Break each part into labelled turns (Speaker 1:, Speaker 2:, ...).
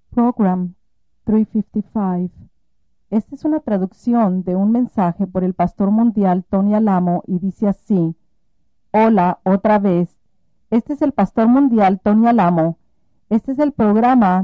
Speaker 1: Program 355. Esta es una traducción de un mensaje por el pastor mundial Tony Alamo y dice así: Hola, otra vez. Este es el pastor mundial Tony Alamo. Este es el programa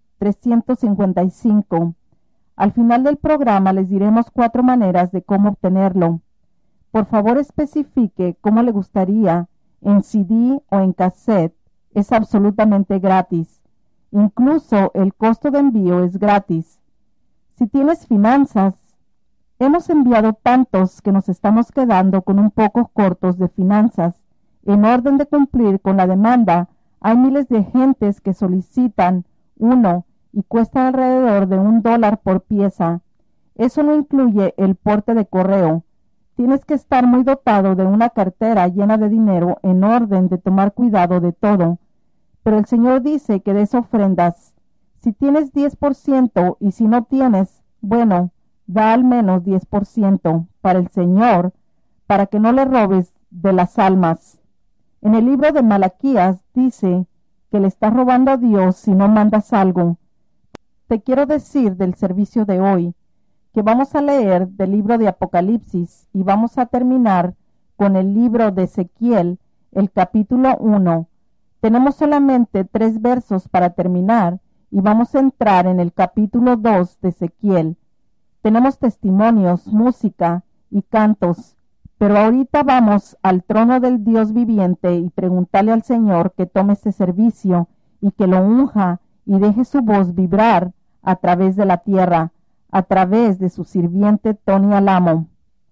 Speaker 1: 355. Al final del programa les diremos 4 maneras de cómo obtenerlo. Por favor, especifique cómo le gustaría, en CD o en cassette. Es absolutamente gratis. Incluso el costo de envío es gratis. Si tienes finanzas, hemos enviado tantos que nos estamos quedando con un poco cortos de finanzas. En orden de cumplir con la demanda, hay miles de gentes que solicitan uno y cuesta alrededor de $1 por pieza. Eso no incluye el porte de correo. Tienes que estar muy dotado de una cartera llena de dinero en orden de tomar cuidado de todo. Pero el Señor dice que des ofrendas. Si tienes 10% y si no tienes, bueno, da al menos 10% para el Señor, para que no le robes de las almas. En el libro de Malaquías dice que le estás robando a Dios si no mandas algo. Te quiero decir del servicio de hoy, que vamos a leer del libro de Apocalipsis y vamos a terminar con el libro de Ezequiel, el capítulo 1. Tenemos solamente 3 versos para terminar y vamos a entrar en el capítulo 2 de Ezequiel. Tenemos testimonios, música y cantos, pero ahorita vamos al trono del Dios viviente y preguntarle al Señor que tome este servicio y que lo unja y deje su voz vibrar a través de la tierra, a través de su sirviente Tony Alamo.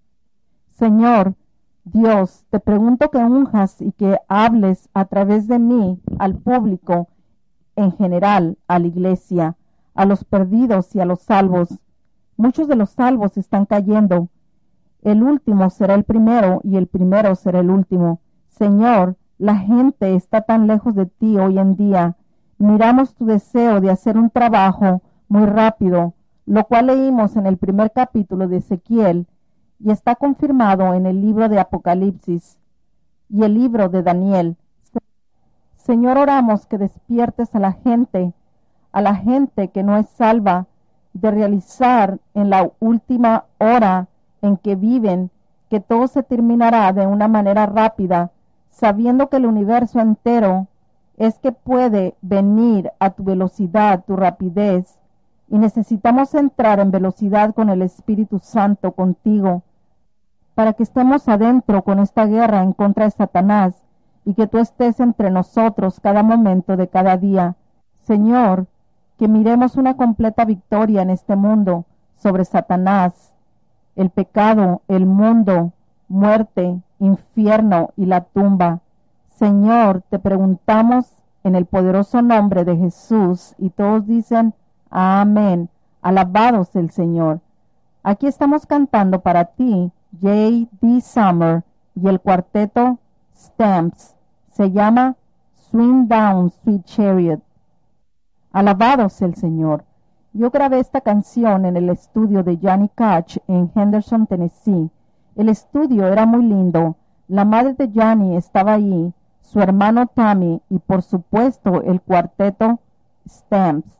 Speaker 1: Señor Dios, te pregunto que unjas y que hables a través de mí al público en general, a la iglesia, a los perdidos y a los salvos. Muchos de los salvos están cayendo. El último será el primero y el primero será el último. Señor, la gente está tan lejos de ti hoy en día. Miramos tu deseo de hacer un trabajo muy rápido, lo cual leímos en el primer capítulo de Ezequiel y está confirmado en el libro de Apocalipsis y el libro de Daniel. Señor, oramos que despiertes a la gente que no es salva, de realizar en la última hora en que viven, que todo se terminará de una manera rápida, sabiendo que el universo entero es que puede venir a tu velocidad, tu rapidez, y necesitamos entrar en velocidad con el Espíritu Santo contigo, para que estemos adentro con esta guerra en contra de Satanás, y que tú estés entre nosotros cada momento de cada día. Señor, que miremos una completa victoria en este mundo sobre Satanás, el pecado, el mundo, muerte, infierno y la tumba. Señor, te preguntamos en el poderoso nombre de Jesús, y todos dicen amén. Alabados el Señor. Aquí estamos cantando para ti J.D. Summer y el cuarteto Stamps. Se llama Swing Down, Sweet Chariot. Alabados el Señor. Yo grabé esta canción en el estudio de Johnny Cash en Henderson, Tennessee. El estudio era muy lindo. La madre de Johnny estaba allí, su hermano Tommy y por supuesto el cuarteto Stamps.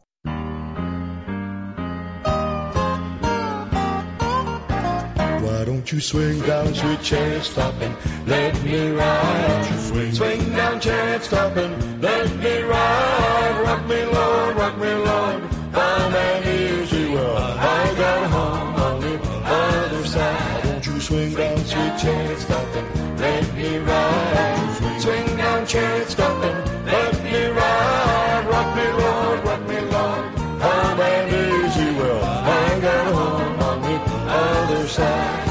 Speaker 2: Why don't you swing down, sweet chariot, stop and let me ride? Swing down, chariot, stop and let me ride. Rock me, Lord, calm and easy. Well, I got home on the other side. Won't you swing down, sweet chariot, stop and let me ride? Swing down, chariot, stop and let me ride. Rock me, Lord, calm and easy. Well, I got home on the other side.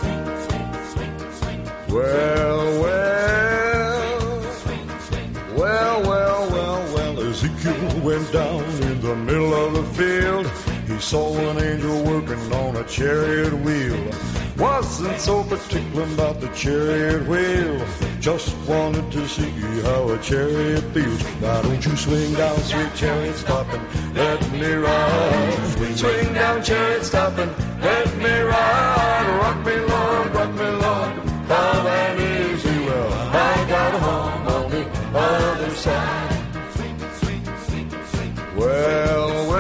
Speaker 2: Well, Ezekiel went down in the middle of the field. He saw an angel working on a chariot wheel. Wasn't so particular about the chariot wheel, just wanted to see how a chariot feels. Why don't you swing down, sweet chariot, stop and let me ride? Swing down, chariot, stop and let me ride. Rock me, Lord, calm and easy. Well, I got home on the other side. Well,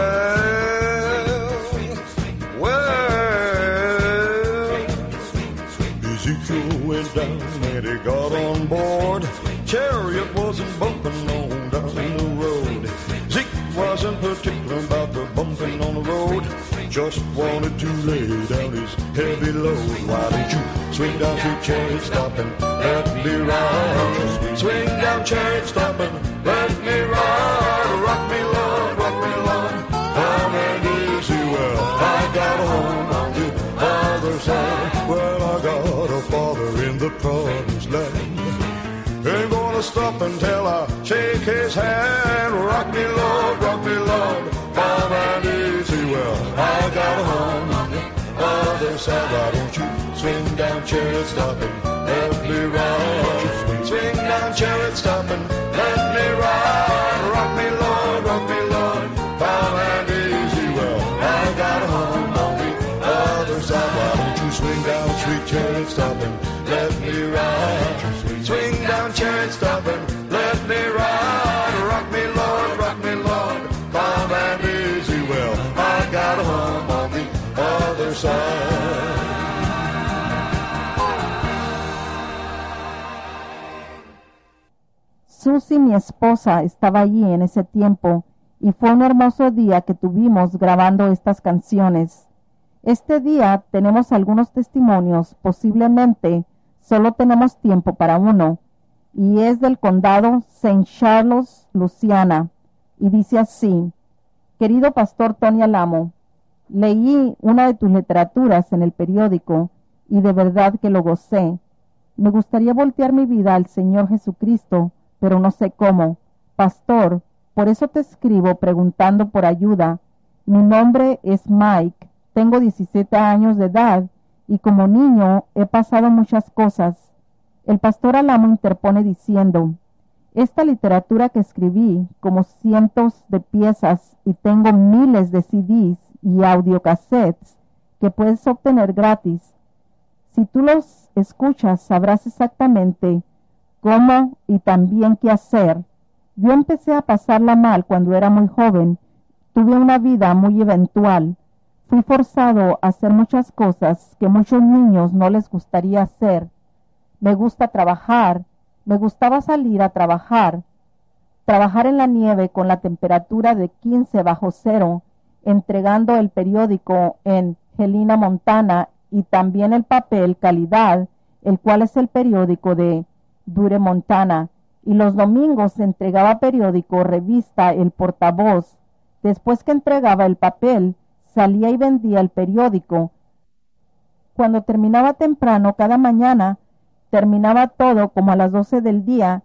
Speaker 2: particular about the bumping on the road. Just wanted to lay down his heavy load. Why don't you swing down to Chariot Stop and let me ride? Swing down Chariot Stop and let me ride. Rock me, Lord, down and easy. Well, I got a home on the other side. Well, I got a father in the promised land. Ain't gonna stop until I shake his hand. Rock me, Lord, down and easy. Well, I got a home on the other side. Why don't you swing down Chariot Stop and let me ride? Swing down Chariot Stop and let me ride. Rock me, Lord, down and easy. Well, I got a home on the other side. Why don't you swing down sweet Chariot Stop and let me ride? Swing down Chariot Stop and let me ride. Rock me, Lord, down and easy. Well, I got a home on the other side.
Speaker 1: Susie, mi esposa, estaba allí en ese tiempo y fue un hermoso día que tuvimos grabando estas canciones. Este día tenemos algunos testimonios, posiblemente solo tenemos tiempo para uno, y es del condado St. Charles, Luisiana, y dice así: Querido Pastor Tony Alamo, leí una de tus literaturas en el periódico y de verdad que lo gocé. Me gustaría voltear mi vida al Señor Jesucristo, pero no sé cómo. Pastor, por eso te escribo preguntando por ayuda. Mi nombre es Mike, tengo 17 años de edad y como niño he pasado muchas cosas. El pastor Alamo interpone diciendo: esta literatura que escribí, como cientos de piezas, y tengo miles de CDs y audiocassettes que puedes obtener gratis. Si tú los escuchas, sabrás exactamente cómo y también qué hacer. Yo empecé a pasarla mal cuando era muy joven. Tuve una vida muy eventual. Fui forzado a hacer muchas cosas que muchos niños no les gustaría hacer. Me gusta trabajar. Me gustaba salir a trabajar en la nieve con la temperatura de 15 bajo cero, entregando el periódico en Helena, Montana, y también el papel Calidad, el cual es el periódico de Butte, Montana, y los domingos entregaba periódico, revista, El Portavoz. Después que entregaba el papel, salía y vendía el periódico. Cuando terminaba temprano cada mañana, terminaba todo como a las 12 del día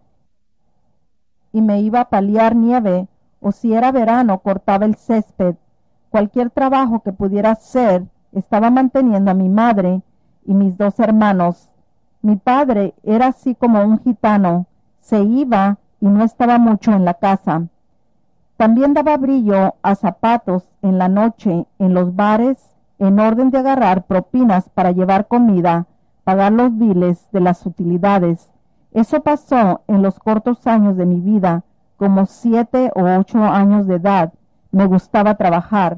Speaker 1: y me iba a paliar nieve, o si era verano cortaba el césped. Cualquier trabajo que pudiera hacer. Estaba manteniendo a mi madre y mis 2 hermanos. Mi padre era así como un gitano, se iba y no estaba mucho en la casa. También daba brillo a zapatos en la noche, en los bares, en orden de agarrar propinas para llevar comida, pagar los biles de las utilidades. Eso pasó en los cortos años de mi vida, como 7 o 8 años de edad. Me gustaba trabajar.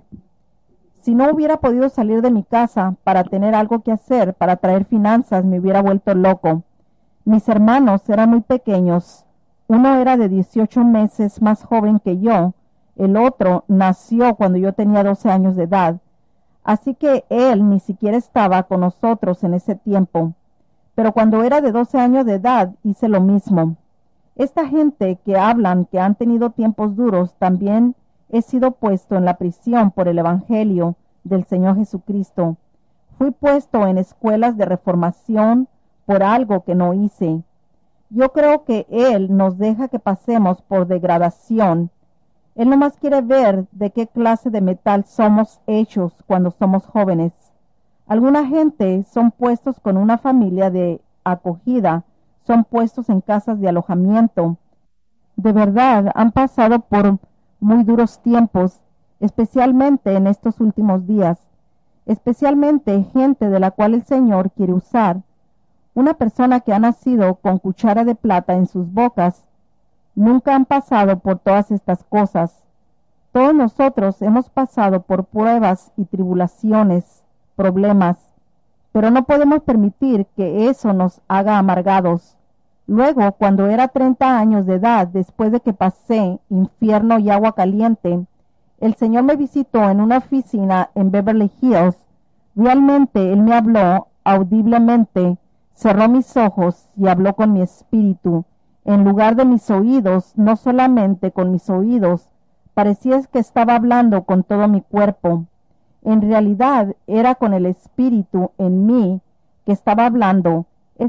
Speaker 1: Si no hubiera podido salir de mi casa para tener algo que hacer, para traer finanzas, me hubiera vuelto loco. Mis hermanos eran muy pequeños. Uno era de 18 meses más joven que yo. El otro nació cuando yo tenía 12 años de edad. Así que él ni siquiera estaba con nosotros en ese tiempo. Pero cuando era de 12 años de edad hice lo mismo. Esta gente que hablan que han tenido tiempos duros, también he sido puesto en la prisión por el Evangelio del Señor Jesucristo. Fui puesto en escuelas de reformación por algo que no hice. Yo creo que Él nos deja que pasemos por degradación. Él nomás quiere ver de qué clase de metal somos hechos cuando somos jóvenes. Alguna gente son puestos con una familia de acogida, son puestos en casas de alojamiento. De verdad, han pasado por muy duros tiempos, especialmente en estos últimos días, especialmente gente de la cual el Señor quiere usar. Una persona que ha nacido con cuchara de plata en sus bocas, nunca han pasado por todas estas cosas. Todos nosotros hemos pasado por pruebas y tribulaciones, problemas, pero no podemos permitir que eso nos haga amargados. Luego, cuando era 30 años de edad, después de que pasé infierno y agua caliente, El Señor me visitó en una oficina en Beverly Hills. Realmente Él me habló audiblemente, cerró mis ojos y habló con mi espíritu. En lugar de mis oídos, no solamente con mis oídos, parecía que estaba hablando con todo mi cuerpo. En realidad era con el espíritu en mí que estaba hablando.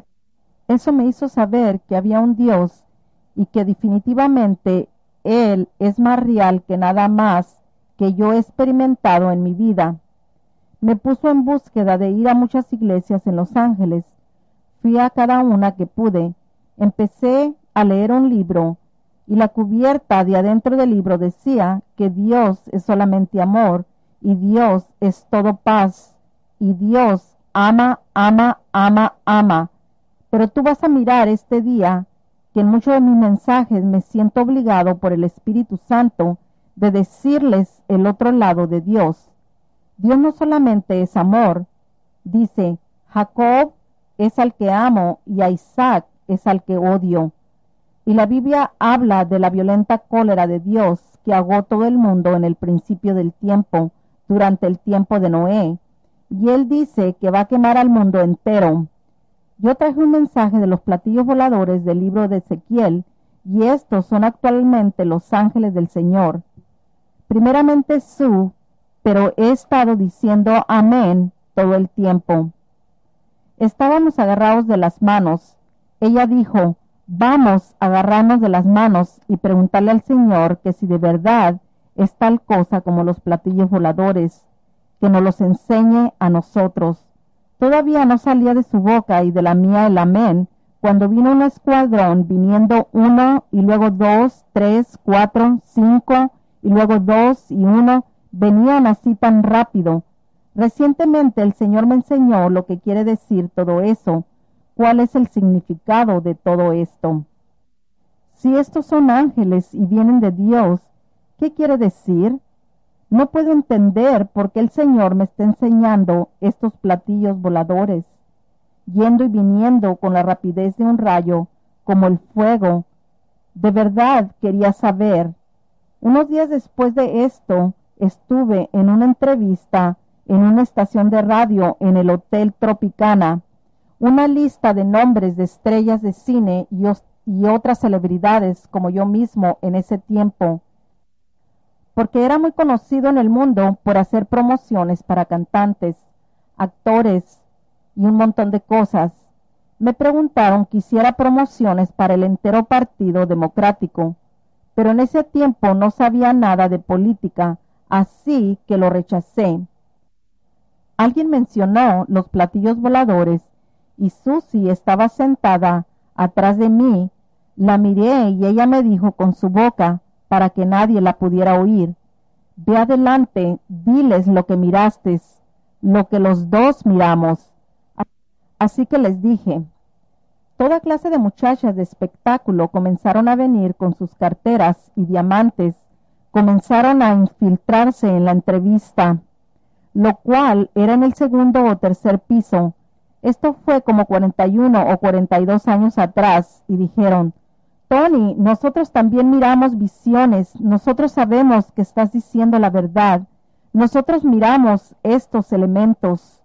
Speaker 1: Eso me hizo saber que había un Dios y que definitivamente Él es más real que nada más que yo he experimentado en mi vida. Me puso en búsqueda de ir a muchas iglesias en Los Ángeles. Fui a cada una que pude. Empecé a leer un libro y la cubierta de adentro del libro decía que Dios es solamente amor y Dios es todo paz y Dios ama, ama, ama, ama. Pero tú vas a mirar este día que en muchos de mis mensajes me siento obligado por el Espíritu Santo de decirles el otro lado de Dios. Dios no solamente es amor. Dice, Jacob es al que amo y a Isaac es al que odio. Y la Biblia habla de la violenta cólera de Dios que ahogó todo el mundo en el principio del tiempo, durante el tiempo de Noé. Y Él dice que va a quemar al mundo entero. Yo traje un mensaje de los platillos voladores del libro de Ezequiel, y estos son actualmente los ángeles del Señor. Primeramente Sue, pero he estado diciendo amén todo el tiempo. Estábamos agarrados de las manos. Ella dijo, vamos a agarrarnos de las manos y preguntarle al Señor que si de verdad es tal cosa como los platillos voladores, que nos los enseñe a nosotros. Todavía no salía de su boca y de la mía el amén, cuando vino un escuadrón viniendo 1 y luego 2, 3, 4, 5 y luego 2 y 1, venían así tan rápido. Recientemente el Señor me enseñó lo que quiere decir todo eso, cuál es el significado de todo esto. Si estos son ángeles y vienen de Dios, ¿qué quiere decir? No puedo entender por qué el Señor me está enseñando estos platillos voladores, yendo y viniendo con la rapidez de un rayo, como el fuego. De verdad quería saber. Unos días después de esto, estuve en una entrevista en una estación de radio en el Hotel Tropicana. Una lista de nombres de estrellas de cine y otras celebridades como yo mismo en ese tiempo, porque era muy conocido en el mundo por hacer promociones para cantantes, actores y un montón de cosas. Me preguntaron que hiciera promociones para el entero Partido Democrático, pero en ese tiempo no sabía nada de política, así que lo rechacé. Alguien mencionó los platillos voladores y Susie estaba sentada atrás de mí. La miré y ella me dijo con su boca, para que nadie la pudiera oír, ve adelante, diles lo que miraste, lo que los dos miramos. Así que les dije. Toda clase de muchachas de espectáculo comenzaron a venir con sus carteras y diamantes, comenzaron a infiltrarse en la entrevista, lo cual era en el segundo o tercer piso. Esto fue como 41 o 42 años atrás, y dijeron, Tony, nosotros también miramos visiones, nosotros sabemos que estás diciendo la verdad, nosotros miramos estos elementos.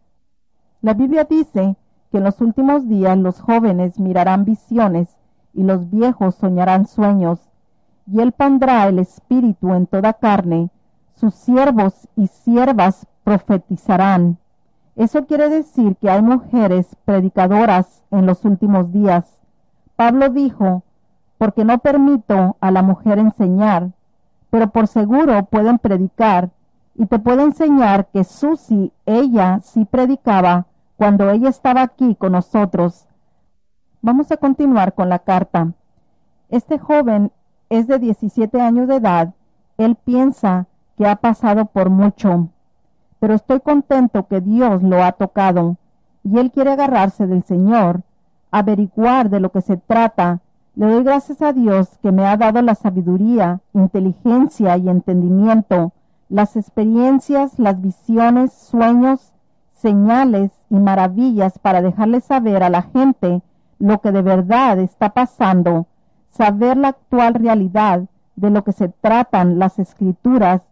Speaker 1: La Biblia dice que en los últimos días los jóvenes mirarán visiones y los viejos soñarán sueños, y Él pondrá el Espíritu en toda carne, sus siervos y siervas profetizarán. Eso quiere decir que hay mujeres predicadoras en los últimos días. Pablo dijo, porque no permito a la mujer enseñar, pero por seguro pueden predicar, y te puedo enseñar que Susie, ella sí predicaba cuando ella estaba aquí con nosotros. Vamos a continuar con la carta. Este joven es de 17 años de edad. Él piensa que ha pasado por mucho, pero estoy contento que Dios lo ha tocado, y él quiere agarrarse del Señor, averiguar de lo que se trata. Le doy gracias a Dios que me ha dado la sabiduría, inteligencia y entendimiento, las experiencias, las visiones, sueños, señales y maravillas para dejarle saber a la gente lo que de verdad está pasando, saber la actual realidad de lo que se tratan las Escrituras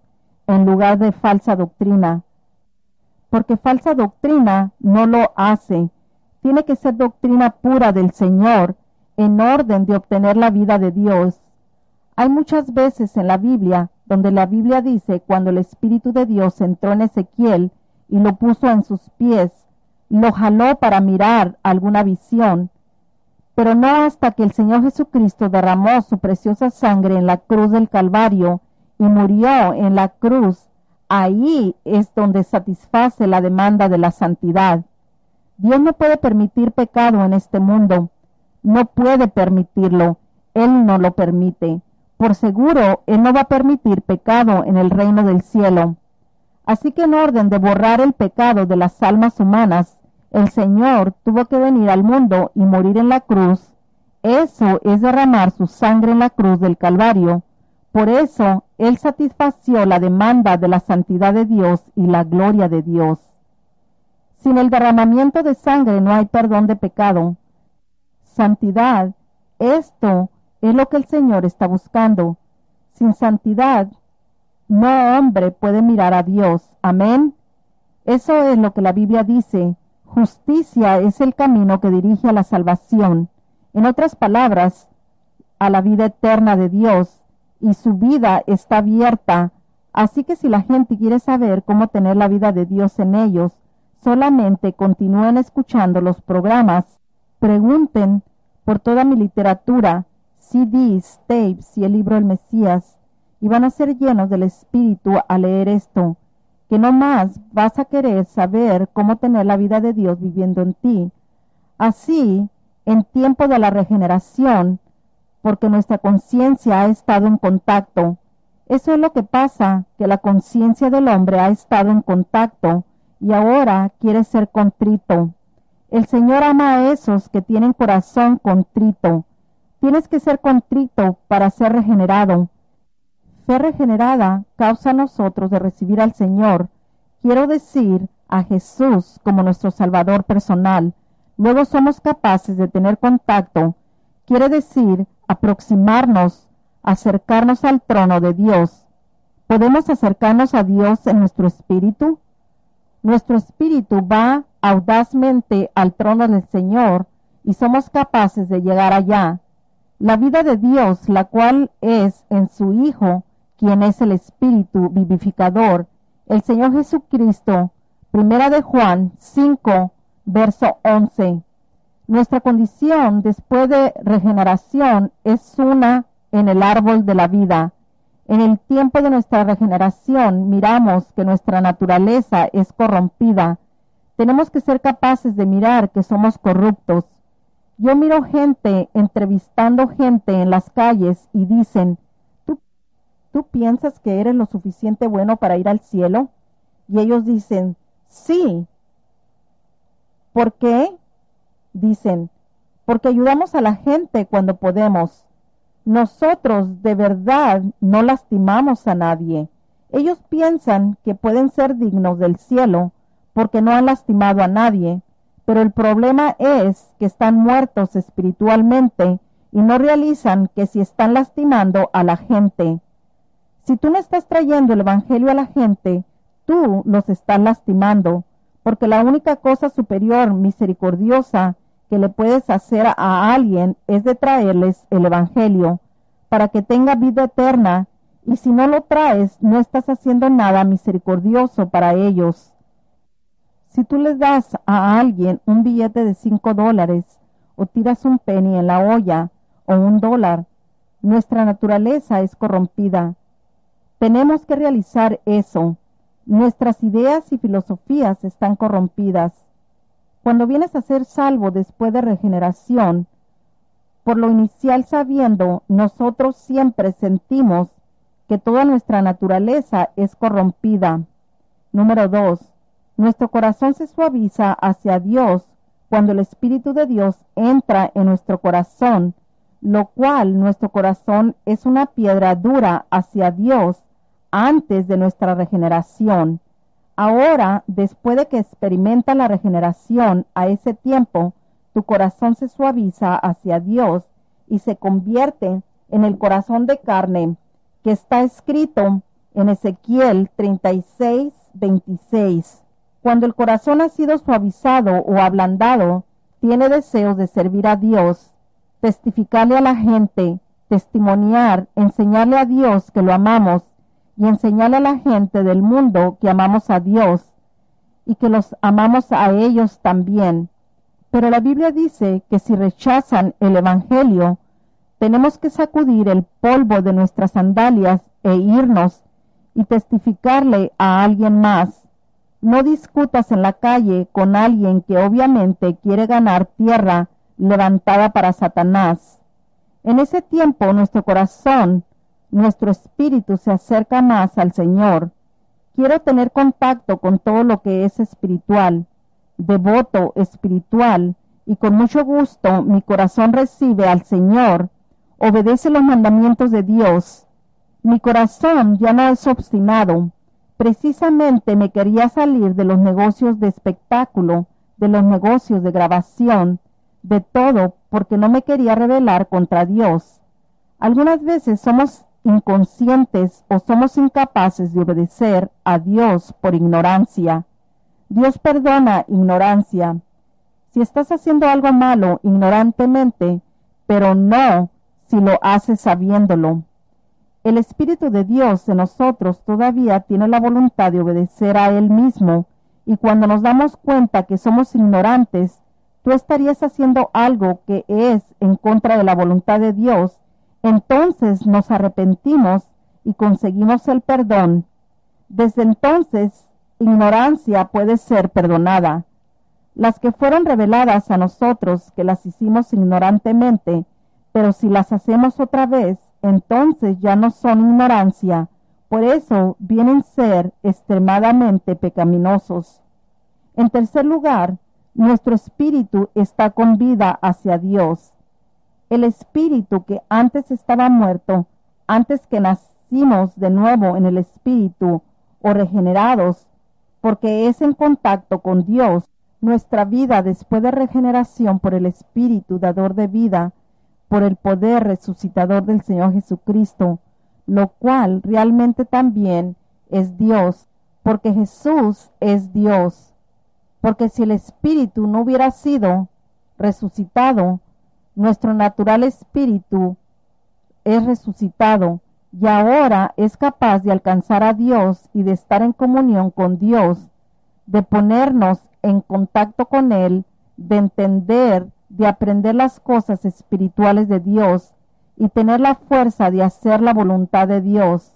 Speaker 1: en lugar de falsa doctrina, porque falsa doctrina no lo hace. Tiene que ser doctrina pura del Señor en orden de obtener la vida de Dios. Hay muchas veces en la Biblia donde la Biblia dice cuando el Espíritu de Dios entró en Ezequiel y lo puso en sus pies, lo jaló para mirar alguna visión, pero no hasta que el Señor Jesucristo derramó su preciosa sangre en la cruz del Calvario y murió en la cruz. Ahí es donde satisface la demanda de la santidad. Dios no puede permitir pecado en este mundo. No puede permitirlo. Él no lo permite. Por seguro, Él no va a permitir pecado en el reino del cielo. Así que en orden de borrar el pecado de las almas humanas, el Señor tuvo que venir al mundo y morir en la cruz. Eso es derramar su sangre en la cruz del Calvario. Por eso, Él satisfació la demanda de la santidad de Dios y la gloria de Dios. Sin el derramamiento de sangre no hay perdón de pecado. Santidad, esto es lo que el Señor está buscando. Sin santidad, no hombre puede mirar a Dios. Amén. Eso es lo que la Biblia dice. Justicia es el camino que dirige a la salvación. En otras palabras, a la vida eterna de Dios. Y su vida está abierta. Así que si la gente quiere saber cómo tener la vida de Dios en ellos, solamente continúen escuchando los programas. Pregunten por toda mi literatura, CDs, tapes y el libro El Mesías, y van a ser llenos del Espíritu al leer esto, que no más vas a querer saber cómo tener la vida de Dios viviendo en ti. Así, en tiempo de la regeneración, porque nuestra conciencia ha estado en contacto. Eso es lo que pasa, que la conciencia del hombre ha estado en contacto y ahora quiere ser contrito. El Señor ama a esos que tienen corazón contrito. Tienes que ser contrito para ser regenerado. Fe regenerada causa a nosotros de recibir al Señor, quiero decir, a Jesús como nuestro Salvador personal. Luego somos capaces de tener contacto, quiere decir, aproximarnos, acercarnos al trono de Dios. ¿Podemos acercarnos a Dios en nuestro espíritu? Nuestro espíritu va audazmente al trono del Señor y somos capaces de llegar allá. La vida de Dios, la cual es en su Hijo, quien es el Espíritu vivificador, el Señor Jesucristo. Primera de Juan 5, verso 11. Nuestra condición después de regeneración es una en el árbol de la vida. En el tiempo de nuestra regeneración miramos que nuestra naturaleza es corrompida. Tenemos que ser capaces de mirar que somos corruptos. Yo miro gente entrevistando gente en las calles y dicen, ¿Tú piensas que eres lo suficiente bueno para ir al cielo? Y ellos dicen, sí. ¿Por qué? Dicen, porque ayudamos a la gente cuando podemos. Nosotros de verdad no lastimamos a nadie. Ellos piensan que pueden ser dignos del cielo porque no han lastimado a nadie, pero el problema es que están muertos espiritualmente y no realizan que si están lastimando a la gente. Si tú no estás trayendo el evangelio a la gente, tú los estás lastimando, porque la única cosa superior, misericordiosa, que le puedes hacer a alguien es de traerles el evangelio, para que tenga vida eterna, y si no lo traes, no estás haciendo nada misericordioso para ellos. Si tú les das a alguien un billete de $5, o tiras un penny en la olla, o $1, nuestra naturaleza es corrompida. Tenemos que realizar eso. Nuestras ideas y filosofías están corrompidas. Cuando vienes a ser salvo después de regeneración, por lo inicial sabiendo, nosotros siempre sentimos que toda nuestra naturaleza es corrompida. Número 2. Nuestro corazón se suaviza hacia Dios cuando el Espíritu de Dios entra en nuestro corazón, lo cual nuestro corazón es una piedra dura hacia Dios antes de nuestra regeneración. Ahora, después de que experimenta la regeneración a ese tiempo, tu corazón se suaviza hacia Dios y se convierte en el corazón de carne, que está escrito en Ezequiel 36:26. Cuando el corazón ha sido suavizado o ablandado, tiene deseos de servir a Dios, testificarle a la gente, testimoniar, enseñarle a Dios que lo amamos y enseñarle a la gente del mundo que amamos a Dios y que los amamos a ellos también. Pero la Biblia dice que si rechazan el Evangelio, tenemos que sacudir el polvo de nuestras sandalias e irnos y testificarle a alguien más. No discutas en la calle con alguien que obviamente quiere ganar tierra levantada para Satanás. En ese tiempo nuestro corazón, nuestro espíritu se acerca más al Señor. Quiero tener contacto con todo lo que es espiritual, devoto, espiritual, y con mucho gusto mi corazón recibe al Señor, obedece los mandamientos de Dios. Mi corazón ya no es obstinado. Precisamente me quería salir de los negocios de espectáculo, de los negocios de grabación, de todo, porque no me quería rebelar contra Dios. Algunas veces somos inconscientes o somos incapaces de obedecer a Dios por ignorancia. Dios perdona ignorancia. Si estás haciendo algo malo ignorantemente, pero no si lo haces sabiéndolo. El Espíritu de Dios en nosotros todavía tiene la voluntad de obedecer a Él mismo, y cuando nos damos cuenta que somos ignorantes, tú estarías haciendo algo que es en contra de la voluntad de Dios, entonces nos arrepentimos y conseguimos el perdón. Desde entonces, ignorancia puede ser perdonada. Las que fueron reveladas a nosotros, que las hicimos ignorantemente, pero si las hacemos otra vez, entonces ya no son ignorancia, por eso vienen a ser extremadamente pecaminosos. En tercer lugar, nuestro espíritu está con vida hacia Dios. El espíritu que antes estaba muerto, antes que nacimos de nuevo en el espíritu o regenerados, porque es en contacto con Dios, nuestra vida después de regeneración por el espíritu dador de vida, por el poder resucitador del Señor Jesucristo, lo cual realmente también es Dios, porque Jesús es Dios. Porque si el espíritu no hubiera sido resucitado, nuestro natural espíritu es resucitado y ahora es capaz de alcanzar a Dios y de estar en comunión con Dios, de ponernos en contacto con Él, de entender, de aprender las cosas espirituales de Dios y tener la fuerza de hacer la voluntad de Dios,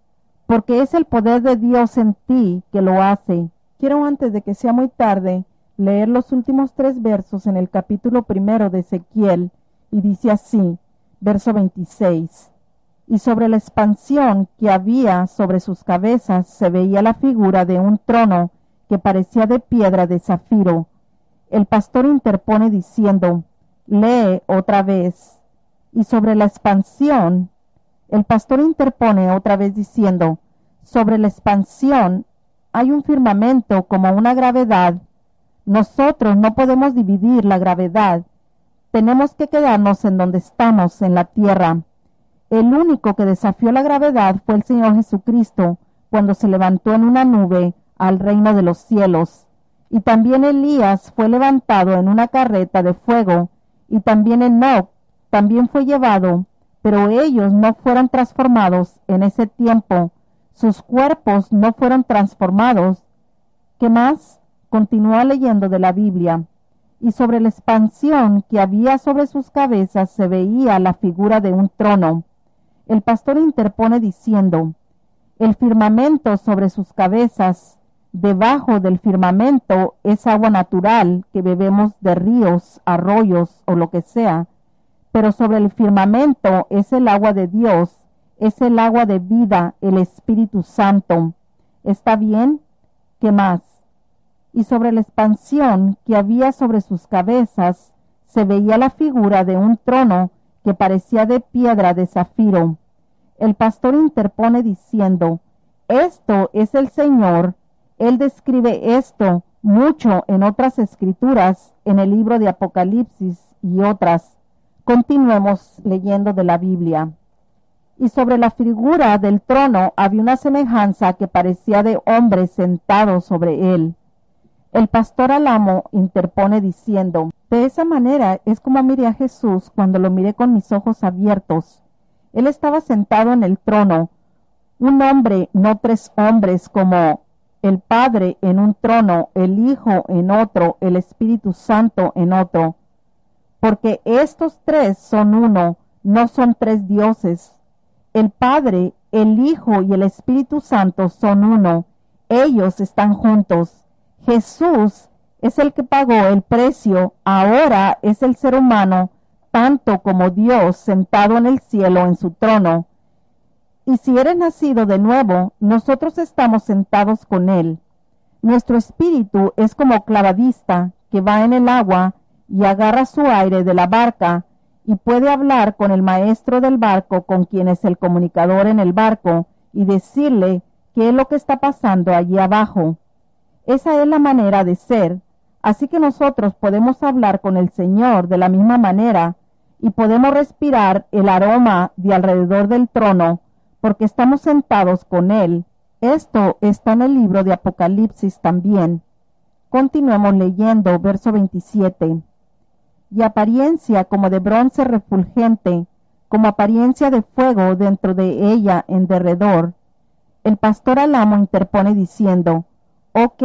Speaker 1: porque es el poder de Dios en ti que lo hace. Quiero, antes de que sea muy tarde, leer los últimos 3 versos en el capítulo 1 de Ezequiel, y dice así, verso 26. Y sobre la expansión que había sobre sus cabezas se veía la figura de un trono que parecía de piedra de zafiro. El pastor interpone diciendo, lee otra vez. Y sobre la expansión, el pastor interpone otra vez diciendo, sobre la expansión hay un firmamento como una gravedad. Nosotros no podemos dividir la gravedad. Tenemos que quedarnos en donde estamos, en la tierra. El único que desafió la gravedad fue el Señor Jesucristo, cuando se levantó en una nube al reino de los cielos. Y también Elías fue levantado en una carreta de fuego, y también Enoc también fue llevado, pero ellos no fueron transformados en ese tiempo. Sus cuerpos no fueron transformados. ¿Qué más? Continúa leyendo de la Biblia. Y sobre la expansión que había sobre sus cabezas se veía la figura de un trono. El pastor interpone diciendo, el firmamento sobre sus cabezas, debajo del firmamento es agua natural que bebemos de ríos, arroyos o lo que sea, pero sobre el firmamento es el agua de Dios, es el agua de vida, el Espíritu Santo. ¿Está bien? ¿Qué más? Y sobre la expansión que había sobre sus cabezas se veía la figura de un trono que parecía de piedra de zafiro. El pastor interpone diciendo, esto es el Señor. Él describe esto mucho en otras escrituras, en el libro de Apocalipsis y otras. Continuemos leyendo de la Biblia. y sobre la figura del trono había una semejanza que parecía de hombre sentado sobre él. El pastor Alamo interpone diciendo: de esa manera es como miré a Jesús cuando lo miré con mis ojos abiertos. Él estaba sentado en el trono, un hombre, no tres hombres, como el Padre en un trono, el Hijo en otro, el Espíritu Santo en otro. Porque estos tres son uno, no son tres dioses. El Padre, el Hijo y el Espíritu Santo son uno. Ellos están juntos. Jesús es el que pagó el precio. Ahora es el ser humano, tanto como Dios, sentado en el cielo en su trono. Y si eres nacido de nuevo, nosotros estamos sentados con Él. Nuestro espíritu es como clavadista que va en el agua y agarra su aire de la barca y puede hablar con el maestro del barco, con quien es el comunicador en el barco, y decirle qué es lo que está pasando allí abajo. Esa es la manera de ser. Así que nosotros podemos hablar con el Señor de la misma manera y podemos respirar el aroma de alrededor del trono porque estamos sentados con Él. Esto está en el libro de Apocalipsis también. Continuemos leyendo, verso 27. Y apariencia como de bronce refulgente, como apariencia de fuego dentro de ella en derredor. El pastor Alamo interpone diciendo: ok,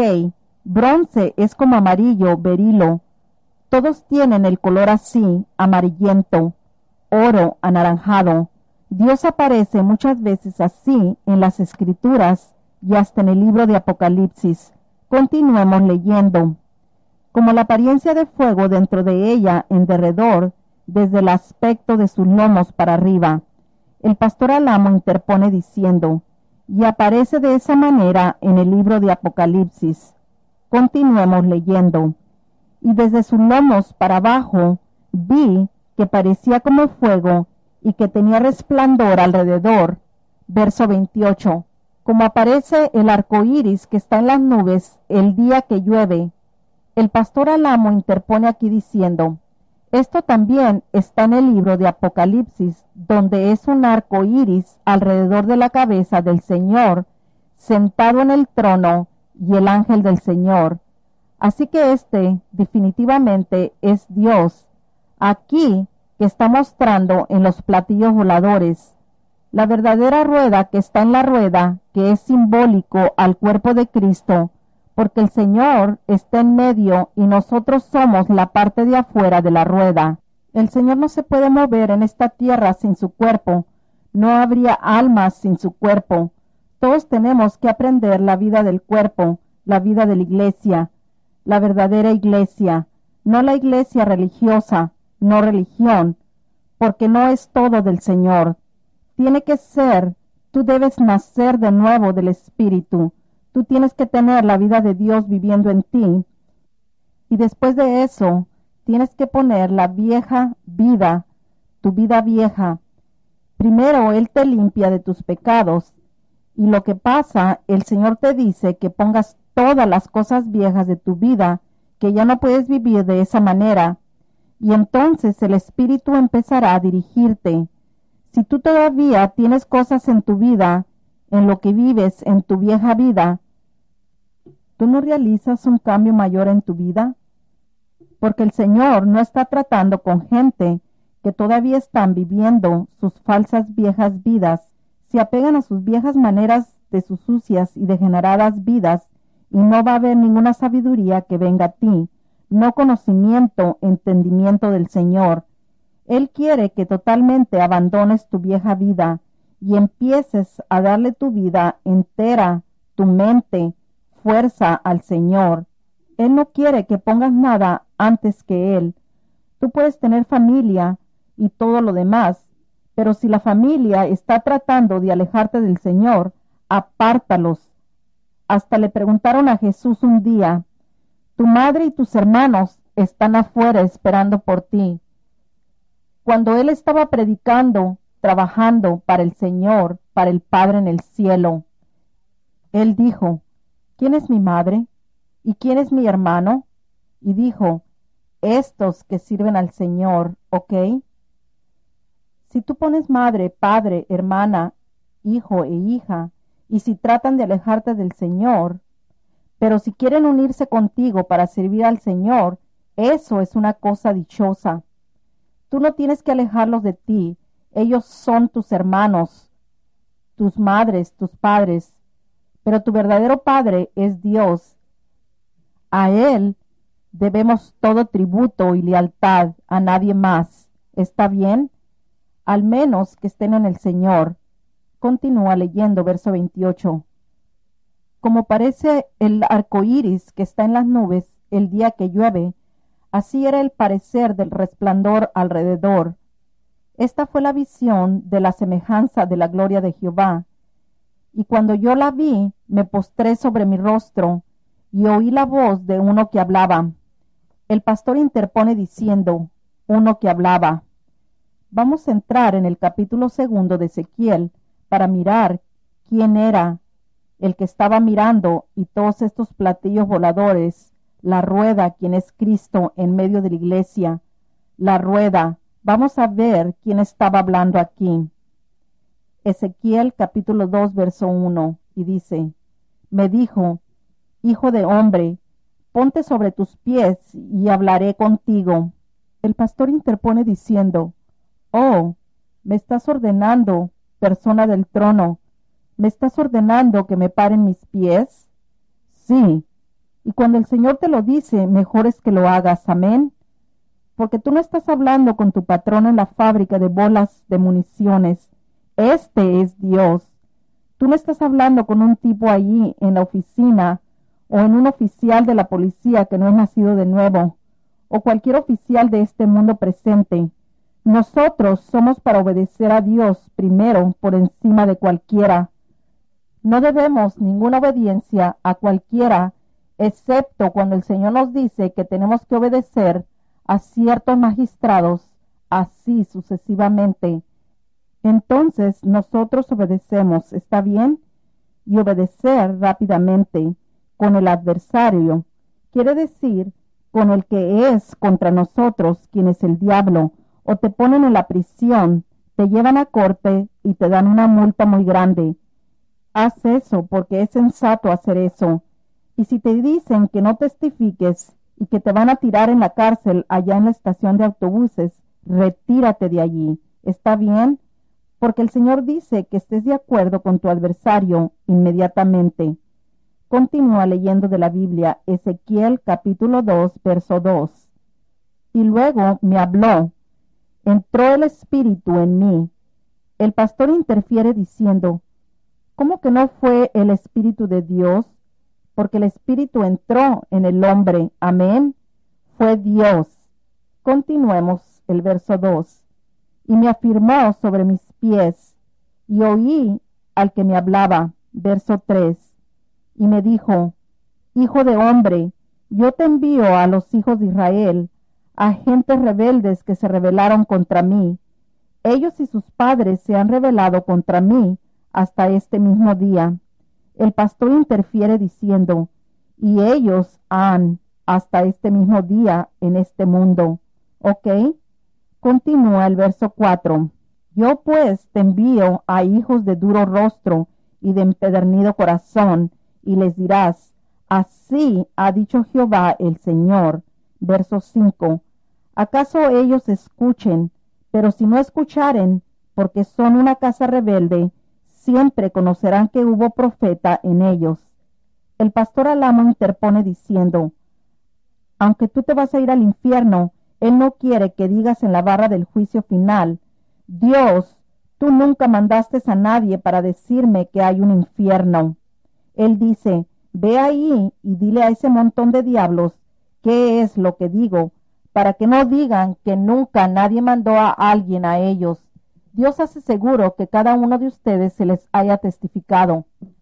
Speaker 1: bronce es como amarillo, berilo. Todos tienen el color así, amarillento, oro, anaranjado. Dios aparece muchas veces así en las Escrituras y hasta en el libro de Apocalipsis. Continuemos leyendo. Como la apariencia de fuego dentro de ella en derredor, desde el aspecto de sus lomos para arriba. El pastor Alamo interpone diciendo: y aparece de esa manera en el libro de Apocalipsis. Continuemos leyendo. Y desde sus lomos para abajo vi que parecía como fuego y que tenía resplandor alrededor. Verso 28. Como aparece el arco iris que está en las nubes el día que llueve. El pastor Alamo interpone aquí diciendo: esto también está en el libro de Apocalipsis, donde es un arco iris alrededor de la cabeza del Señor, sentado en el trono, y el ángel del Señor. Así que este definitivamente es Dios, aquí que está mostrando en los platillos voladores. La verdadera rueda que está en la rueda, que es simbólico al cuerpo de Cristo, porque el Señor está en medio y nosotros somos la parte de afuera de la rueda. El Señor no se puede mover en esta tierra sin su cuerpo. No habría almas sin su cuerpo. Todos tenemos que aprender la vida del cuerpo, la vida de la iglesia, la verdadera iglesia, no la iglesia religiosa, no religión, porque no es todo del Señor. Tiene que ser, tú debes nacer de nuevo del Espíritu. Tú tienes que tener la vida de Dios viviendo en ti. Y después de eso, tienes que poner la vieja vida, tu vida vieja. Primero Él te limpia de tus pecados. Y lo que pasa, el Señor te dice que pongas todas las cosas viejas de tu vida, que ya no puedes vivir de esa manera. Y entonces el Espíritu empezará a dirigirte. Si tú todavía tienes cosas en tu vida, en lo que vives en tu vieja vida, ¿tú no realizas un cambio mayor en tu vida? Porque el Señor no está tratando con gente que todavía están viviendo sus falsas viejas vidas, se apegan a sus viejas maneras de sus sucias y degeneradas vidas, y no va a haber ninguna sabiduría que venga a ti, no conocimiento, entendimiento del Señor. Él quiere que totalmente abandones tu vieja vida y empieces a darle tu vida entera, tu mente, fuerza al Señor. Él no quiere que pongas nada antes que Él. Tú puedes tener familia y todo lo demás, pero si la familia está tratando de alejarte del Señor, apártalos. Hasta le preguntaron a Jesús un día: tu madre y tus hermanos están afuera esperando por ti. Cuando Él estaba predicando, trabajando para el Señor, para el Padre en el cielo, Él dijo: ¿quién es mi madre? ¿Y quién es mi hermano? Y dijo: estos que sirven al Señor, ¿ok? Si tú pones madre, padre, hermana, hijo e hija, y si tratan de alejarte del Señor, pero si quieren unirse contigo para servir al Señor, eso es una cosa dichosa. Tú no tienes que alejarlos de ti, ellos son tus hermanos, tus madres, tus padres, pero tu verdadero Padre es Dios. A Él debemos todo tributo y lealtad, a nadie más. ¿Está bien? Al menos que estén en el Señor. Continúa leyendo verso 28. Como parece el arco iris que está en las nubes el día que llueve, así era el parecer del resplandor alrededor. Esta fue la visión de la semejanza de la gloria de Jehová. Y cuando yo la vi, me postré sobre mi rostro, y oí la voz de uno que hablaba. El pastor interpone diciendo, uno que hablaba. Vamos a entrar en el capítulo 2 de Ezequiel para mirar quién era el que estaba mirando y todos estos platillos voladores, la rueda, quien es Cristo en medio de la iglesia, la rueda. Vamos a ver quién estaba hablando aquí. Ezequiel capítulo 2 verso 1 y dice, me dijo, hijo de hombre, ponte sobre tus pies y hablaré contigo. El pastor interpone diciendo, oh, me estás ordenando, persona del trono, ¿me estás ordenando que me paren mis pies? Sí, y cuando el Señor te lo dice, mejor es que lo hagas, amén. Porque tú no estás hablando con tu patrón en la fábrica de bolas de municiones. Este es Dios. Tú no estás hablando con un tipo allí en la oficina o en un oficial de la policía que no es nacido de nuevo o cualquier oficial de este mundo presente. Nosotros somos para obedecer a Dios primero por encima de cualquiera. No debemos ninguna obediencia a cualquiera, excepto cuando el Señor nos dice que tenemos que obedecer a ciertos magistrados, así sucesivamente. Entonces nosotros obedecemos, ¿está bien? Y obedecer rápidamente con el adversario, quiere decir con el que es contra nosotros, quien es el diablo, o te ponen en la prisión, te llevan a corte y te dan una multa muy grande. Haz eso porque es sensato hacer eso. Y si te dicen que no testifiques y que te van a tirar en la cárcel allá en la estación de autobuses, retírate de allí. ¿Está bien? Porque el Señor dice que estés de acuerdo con tu adversario inmediatamente. Continúa leyendo de la Biblia, Ezequiel capítulo 2, verso 2. Y luego me habló. Entró el Espíritu en mí. El pastor interfiere diciendo, ¿cómo que no fue el Espíritu de Dios? Porque el Espíritu entró en el hombre. Amén. Fue Dios. Continuemos el verso 2. Y me afirmó sobre mis pies, y oí al que me hablaba. Verso 3. Y me dijo, hijo de hombre, yo te envío a los hijos de Israel, a gentes rebeldes que se rebelaron contra mí. Ellos y sus padres se han rebelado contra mí hasta este mismo día. El pastor interfiere diciendo, y ellos han hasta este mismo día en este mundo. ¿Ok? Continúa el verso 4. Yo pues te envío a hijos de duro rostro y de empedernido corazón, y les dirás, así ha dicho Jehová el Señor. Verso 5. ¿Acaso ellos escuchen? Pero si no escucharen, porque son una casa rebelde, siempre conocerán que hubo profeta en ellos. El pastor Alamo interpone diciendo, aunque tú te vas a ir al infierno, él no quiere que digas en la barra del juicio final, Dios, tú nunca mandaste a nadie para decirme que hay un infierno. Él dice, ve ahí y dile a ese montón de diablos qué es lo que digo, para que no digan que nunca nadie mandó a alguien a ellos. Dios hace seguro que cada uno de ustedes se les haya testificado.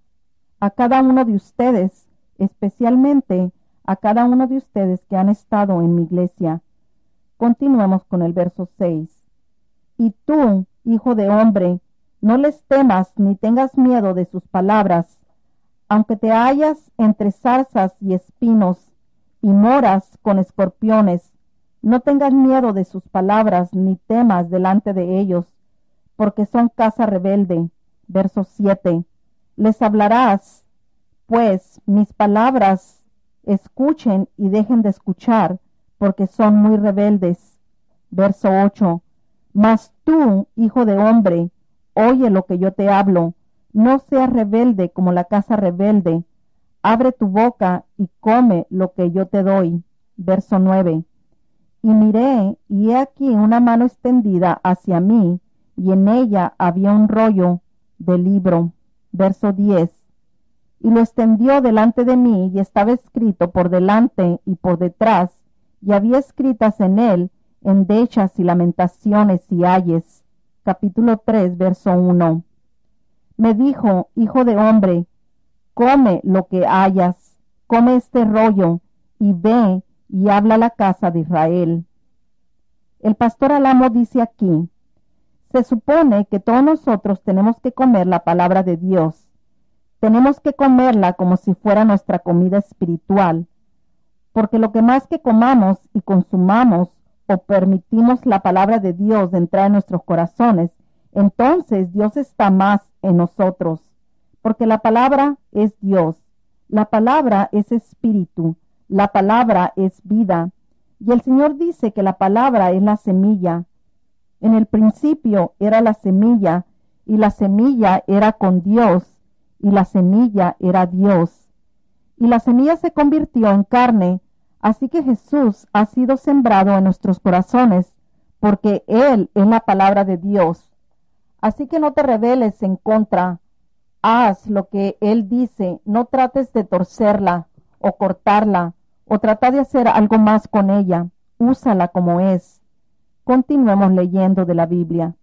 Speaker 1: A cada uno de ustedes, especialmente a cada uno de ustedes que han estado en mi iglesia. Continuemos con el verso 6. Y tú, hijo de hombre, no les temas ni tengas miedo de sus palabras, aunque te hallas entre zarzas y espinos, y moras con escorpiones, no tengas miedo de sus palabras, ni temas delante de ellos, porque son casa rebelde. Verso 7. Les hablarás, pues, mis palabras, escuchen y dejen de escuchar, porque son muy rebeldes. Verso 8. Mas tú, hijo de hombre, oye lo que yo te hablo, no seas rebelde como la casa rebelde. Abre tu boca y come lo que yo te doy. Verso 9. Y miré, y he aquí una mano extendida hacia mí, y en ella había un rollo de libro. Verso 10. Y lo extendió delante de mí, y estaba escrito por delante y por detrás, y había escritas en él endechas y lamentaciones y ayes. Capítulo 3, verso 1. Me dijo, hijo de hombre, come lo que hayas, come este rollo, y ve y habla a la casa de Israel. El pastor Alamo dice aquí, se supone que todos nosotros tenemos que comer la palabra de Dios. Tenemos que comerla como si fuera nuestra comida espiritual, porque lo que más que comamos y consumamos o permitimos la palabra de Dios de entrar en nuestros corazones, entonces Dios está más en nosotros, porque la palabra es Dios, la palabra es espíritu, la palabra es vida, y el Señor dice que la palabra es la semilla. En el principio era la semilla, y la semilla era con Dios, y la semilla era Dios. Y la semilla se convirtió en carne, así que Jesús ha sido sembrado en nuestros corazones, porque Él es la palabra de Dios. Así que no te rebeles en contra. Haz lo que Él dice, no trates de torcerla o cortarla o tratar de hacer algo más con ella. Úsala como es. Continuemos leyendo de la Biblia.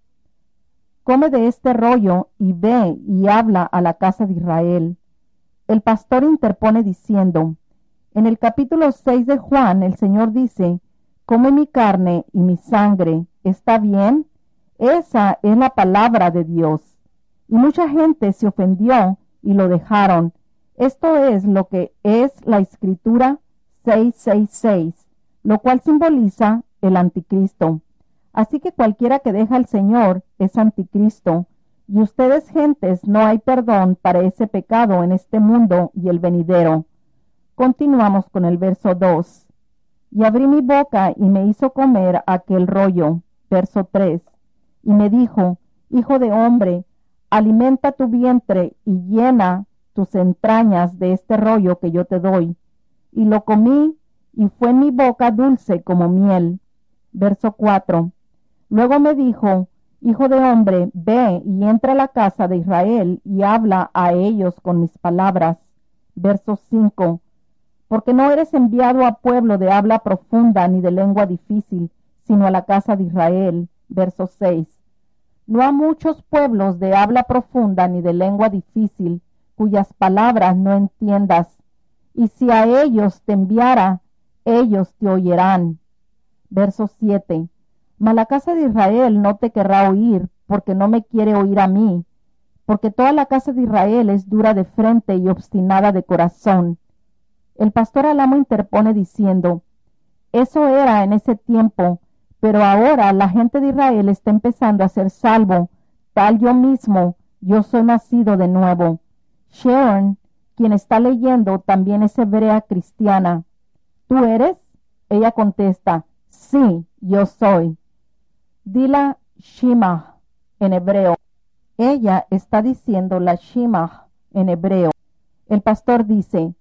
Speaker 1: Come de este rollo y ve y habla a la casa de Israel. El pastor interpone diciendo, en el capítulo 6 de Juan el Señor dice, come mi carne y mi sangre, ¿está bien? Esa es la palabra de Dios. Y mucha gente se ofendió y lo dejaron. Esto es lo que es la escritura 666, lo cual simboliza el anticristo. Así que cualquiera que deja al Señor es anticristo. Y ustedes, gentes, no hay perdón para ese pecado en este mundo y el venidero. Continuamos con el verso 2. Y abrí mi boca y me hizo comer aquel rollo. Verso 3. Y me dijo, hijo de hombre, alimenta tu vientre y llena tus entrañas de este rollo que yo te doy. Y lo comí y fue en mi boca dulce como miel. Verso 4. Luego me dijo, hijo de hombre, ve y entra a la casa de Israel y habla a ellos con mis palabras. Verso 5. Porque no eres enviado a pueblo de habla profunda ni de lengua difícil, sino a la casa de Israel. Verso 6. No a muchos pueblos de habla profunda ni de lengua difícil, cuyas palabras no entiendas. Y si a ellos te enviara, ellos te oirán. Verso 7. Mas la casa de Israel no te querrá oír, porque no me quiere oír a mí, porque toda la casa de Israel es dura de frente y obstinada de corazón. El pastor Alamo interpone diciendo, eso era en ese tiempo, pero ahora la gente de Israel está empezando a ser salvo, tal yo mismo, yo soy nacido de nuevo. Sharon, quien está leyendo, también es hebrea cristiana. ¿Tú eres? Ella contesta, sí, yo soy. Dila Shema en hebreo. Ella está diciendo la Shema en hebreo. El pastor dice,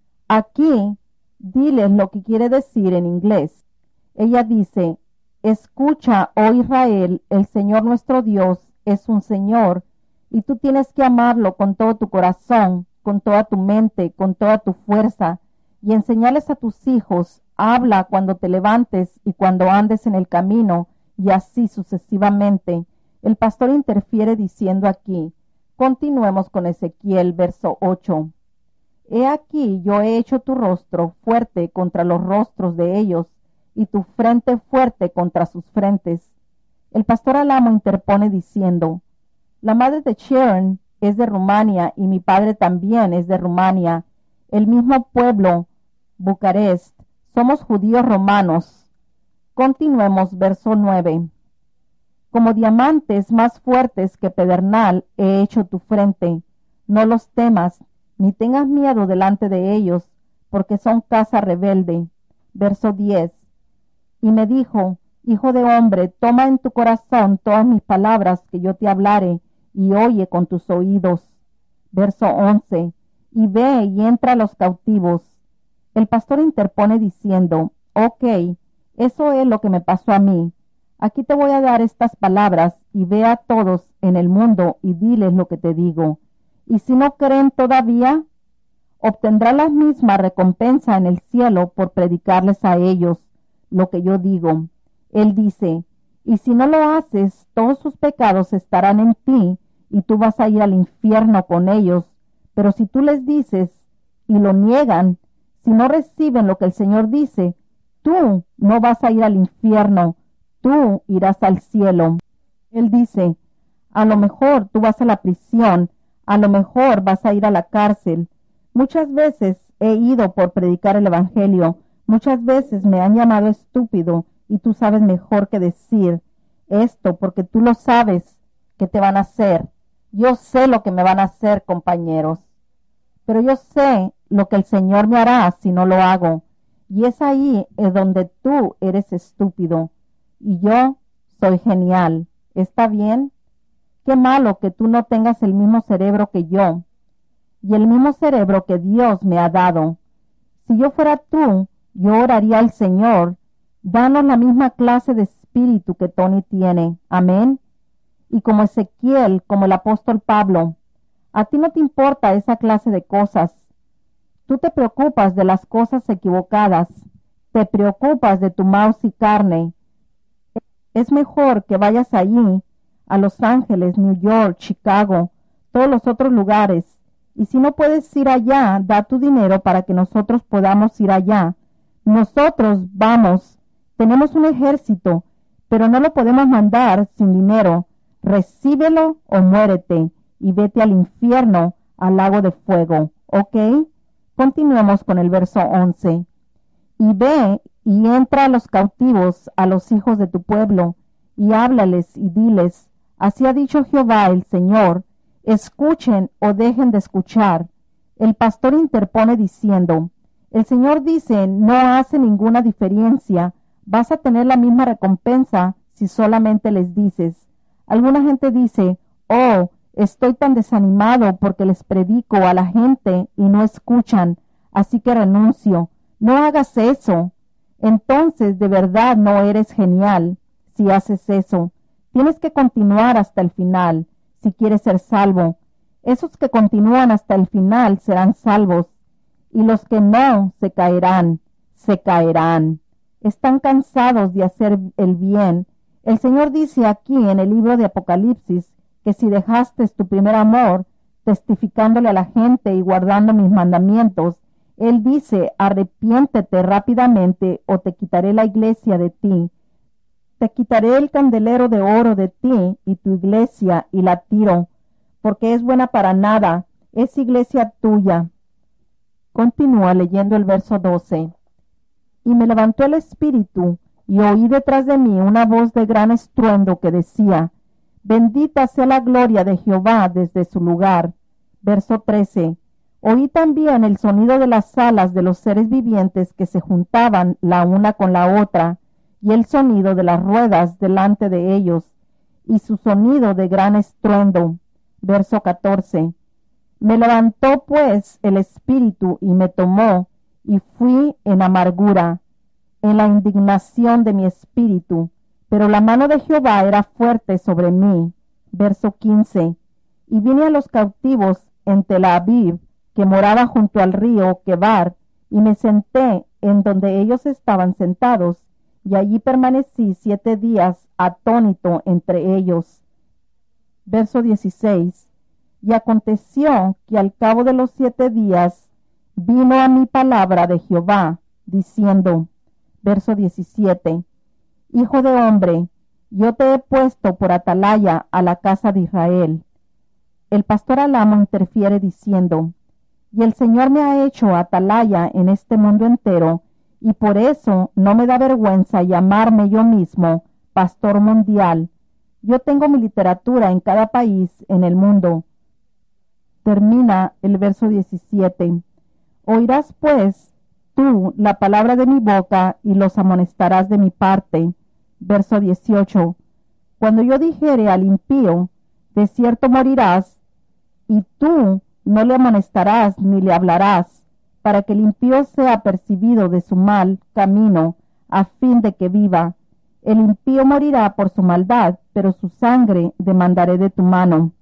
Speaker 1: aquí diles lo que quiere decir en inglés. Ella dice, escucha, oh Israel, el Señor nuestro Dios es un Señor, y tú tienes que amarlo con todo tu corazón, con toda tu mente, con toda tu fuerza, y enseñarles a tus hijos, habla cuando te levantes y cuando andes en el camino, y así sucesivamente. El pastor interfiere diciendo aquí, continuemos con Ezequiel, verso 8. He aquí yo he hecho tu rostro fuerte contra los rostros de ellos, y tu frente fuerte contra sus frentes. El pastor Alamo interpone diciendo, la madre de Sharon es de Rumania y mi padre también es de Rumania, el mismo pueblo, Bucarest, somos judíos romanos. Continuemos verso 9. Como diamantes más fuertes que pedernal he hecho tu frente. No los temas, ni tengas miedo delante de ellos, porque son casa rebelde. Verso 10. Y me dijo, Hijo de hombre, toma en tu corazón todas mis palabras que yo te hablare, y oye con tus oídos. Verso 11. Y ve y entra a los cautivos. El pastor interpone diciendo, ok, eso es lo que me pasó a mí. Aquí te voy a dar estas palabras, y ve a todos en el mundo y diles lo que te digo. Y si no creen todavía, obtendrá la misma recompensa en el cielo por predicarles a ellos lo que yo digo. Él dice, y si no lo haces, todos sus pecados estarán en ti, y tú vas a ir al infierno con ellos. Pero si tú les dices, y lo niegan, si no reciben lo que el Señor dice, tú no vas a ir al infierno, tú irás al cielo. Él dice, a lo mejor tú vas a la prisión, a lo mejor vas a ir a la cárcel. Muchas veces he ido por predicar el Evangelio, muchas veces me han llamado estúpido, y tú sabes mejor que decir esto, porque tú lo sabes que te van a hacer. Yo sé lo que me van a hacer, compañeros, pero yo sé lo que el Señor me hará si no lo hago, y es ahí es donde tú eres estúpido, y yo soy genial. ¿Está bien? Qué malo que tú no tengas el mismo cerebro que yo, y el mismo cerebro que Dios me ha dado. Si yo fuera tú, yo oraría al Señor, danos la misma clase de espíritu que Tony tiene. Amén. Y como Ezequiel, como el apóstol Pablo, a ti no te importa esa clase de cosas. Tú te preocupas de las cosas equivocadas, te preocupas de tu mouse y carne. Es mejor que vayas allí, a Los Ángeles, New York, Chicago, todos los otros lugares. Y si no puedes ir allá, da tu dinero para que nosotros podamos ir allá. Nosotros vamos, tenemos un ejército, pero no lo podemos mandar sin dinero. Recíbelo o muérete y vete al infierno, al lago de fuego. ¿Ok? Continuemos con el verso 11. Y ve y entra a los cautivos, a los hijos de tu pueblo, y háblales y diles, así ha dicho Jehová el Señor, escuchen o dejen de escuchar. El pastor interpone diciendo, el Señor dice, no hace ninguna diferencia, vas a tener la misma recompensa si solamente les dices. Alguna gente dice, oh, estoy tan desanimado porque les predico a la gente y no escuchan, así que renuncio. No hagas eso. Entonces de verdad no eres genial si haces eso. Tienes que continuar hasta el final si quieres ser salvo. Esos que continúan hasta el final serán salvos, y los que no se caerán, se caerán. Están cansados de hacer el bien. El Señor dice aquí en el libro de Apocalipsis que si dejaste tu primer amor, testificándole a la gente y guardando mis mandamientos, Él dice, arrepiéntete rápidamente o te quitaré la iglesia de ti. Te quitaré el candelero de oro de ti y tu iglesia y la tiro, porque es buena para nada, es iglesia tuya. Continúa leyendo el verso 12. Y me levantó el espíritu, y oí detrás de mí una voz de gran estruendo que decía, bendita sea la gloria de Jehová desde su lugar. Verso 13. Oí también el sonido de las alas de los seres vivientes que se juntaban la una con la otra, y el sonido de las ruedas delante de ellos, y su sonido de gran estruendo. Verso 14. Me levantó pues el espíritu y me tomó, y fui en amargura, en la indignación de mi espíritu, pero la mano de Jehová era fuerte sobre mí. Verso 15. Y vine a los cautivos en Tel Aviv, que moraba junto al río Quebar, y me senté en donde ellos estaban sentados, y allí permanecí 7 días atónito entre ellos. Verso 16. Y aconteció que al cabo de los 7 días vino a mí palabra de Jehová, diciendo, verso 17, Hijo de hombre, yo te he puesto por atalaya a la casa de Israel. El pastor Alamo interfiere diciendo, y el Señor me ha hecho atalaya en este mundo entero, y por eso no me da vergüenza llamarme yo mismo pastor mundial. Yo tengo mi literatura en cada país en el mundo. Termina el verso 17. Oirás pues tú la palabra de mi boca y los amonestarás de mi parte. Verso 18. Cuando yo dijere al impío, de cierto morirás, y tú no le amonestarás ni le hablarás, para que el impío sea percibido de su mal camino, a fin de que viva. El impío morirá por su maldad, pero su sangre demandaré de tu mano.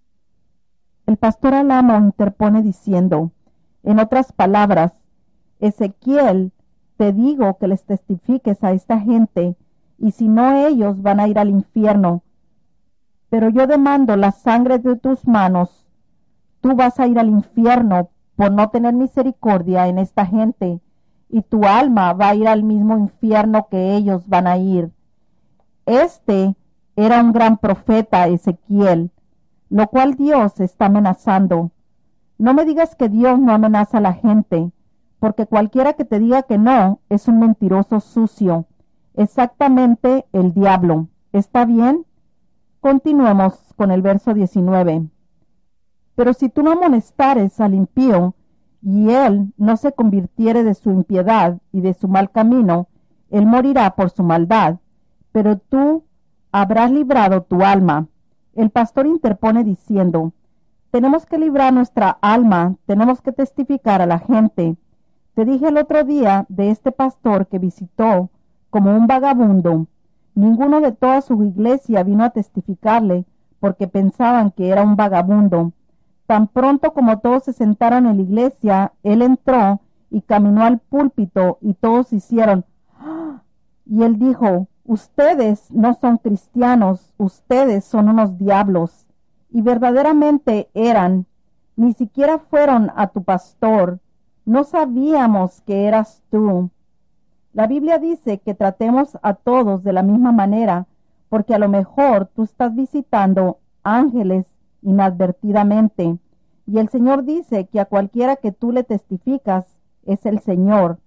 Speaker 1: El pastor Alamo interpone diciendo, en otras palabras, Ezequiel, te digo que les testifiques a esta gente, y si no ellos van a ir al infierno. Pero yo demando la sangre de tus manos. Tú vas a ir al infierno por no tener misericordia en esta gente, y tu alma va a ir al mismo infierno que ellos van a ir. Este era un gran profeta, Ezequiel, lo cual Dios está amenazando. No me digas que Dios no amenaza a la gente, porque cualquiera que te diga que no es un mentiroso sucio, exactamente el diablo. ¿Está bien? Continuemos con el verso 19. Pero si tú no amonestares al impío, y él no se convirtiere de su impiedad y de su mal camino, él morirá por su maldad, pero tú habrás librado tu alma. El pastor interpone diciendo, tenemos que librar nuestra alma, tenemos que testificar a la gente. Te dije el otro día de este pastor que visitó como un vagabundo. Ninguno de toda su iglesia vino a testificarle porque pensaban que era un vagabundo. Tan pronto como todos se sentaron en la iglesia, él entró y caminó al púlpito y todos hicieron ¡ah! Y él dijo, ustedes no son cristianos, ustedes son unos diablos. Y verdaderamente eran, ni siquiera fueron a tu pastor, no sabíamos que eras tú. La Biblia dice que tratemos a todos de la misma manera, porque a lo mejor tú estás visitando ángeles inadvertidamente, y el Señor dice que a cualquiera que tú le testificas es el Señor.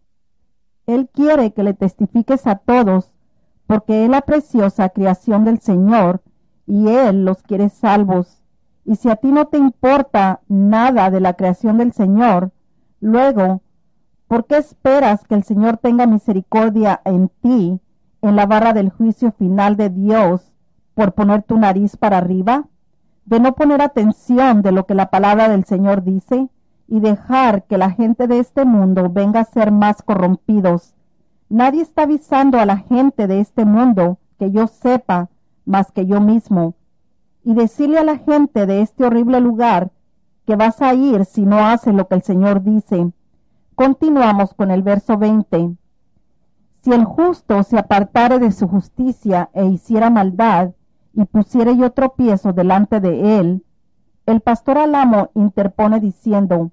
Speaker 1: Él quiere que le testifiques a todos, porque es la preciosa creación del Señor, y Él los quiere salvos. Y si a ti no te importa nada de la creación del Señor, luego, ¿por qué esperas que el Señor tenga misericordia en ti, en la barra del juicio final de Dios, por poner tu nariz para arriba? De no poner atención de lo que la palabra del Señor dice, y dejar que la gente de este mundo venga a ser más corrompidos. Nadie está avisando a la gente de este mundo, que yo sepa, más que yo mismo. Y decirle a la gente de este horrible lugar que vas a ir si no haces lo que el Señor dice. Continuamos con el verso 20. Si el justo se apartare de su justicia e hiciera maldad, y pusiere yo tropiezo delante de él, el pastor Alamo interpone diciendo,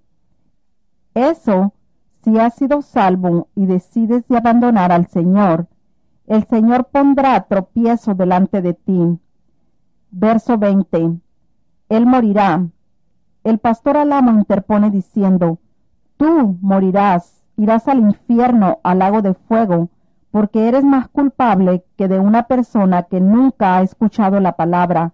Speaker 1: eso, si has sido salvo y decides de abandonar al Señor, el Señor pondrá tropiezo delante de ti. Verso 20. Él morirá. El pastor Alamo interpone diciendo, tú morirás, irás al infierno, al lago de fuego, porque eres más culpable que de una persona que nunca ha escuchado la palabra.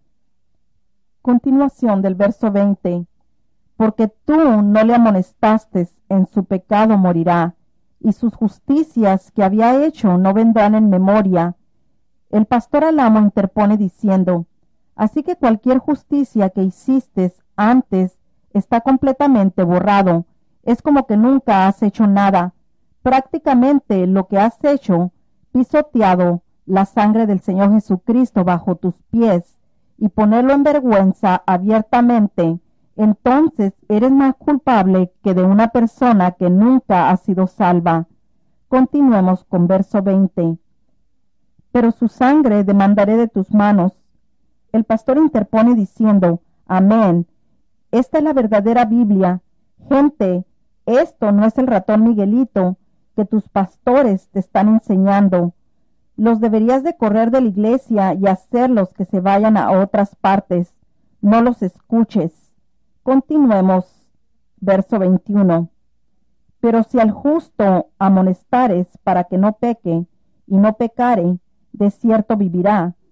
Speaker 1: Continuación del verso 20. Porque tú no le amonestaste, en su pecado morirá, y sus justicias que había hecho no vendrán en memoria. El pastor Alamo interpone diciendo, así que cualquier justicia que hiciste antes está completamente borrado, es como que nunca has hecho nada. Prácticamente lo que has hecho, pisoteado la sangre del Señor Jesucristo bajo tus pies y ponerlo en vergüenza abiertamente, entonces eres más culpable que de una persona que nunca ha sido salva. Continuemos con verso 20. Pero su sangre demandaré de tus manos. El pastor interpone diciendo, amén. Esta es la verdadera Biblia. Gente, esto no es el ratón Miguelito que tus pastores te están enseñando. Los deberías de correr de la iglesia y hacerlos que se vayan a otras partes. No los escuches. Continuemos. Verso 21. Pero si al justo amonestares para que no peque, y no pecare, de cierto vivirá,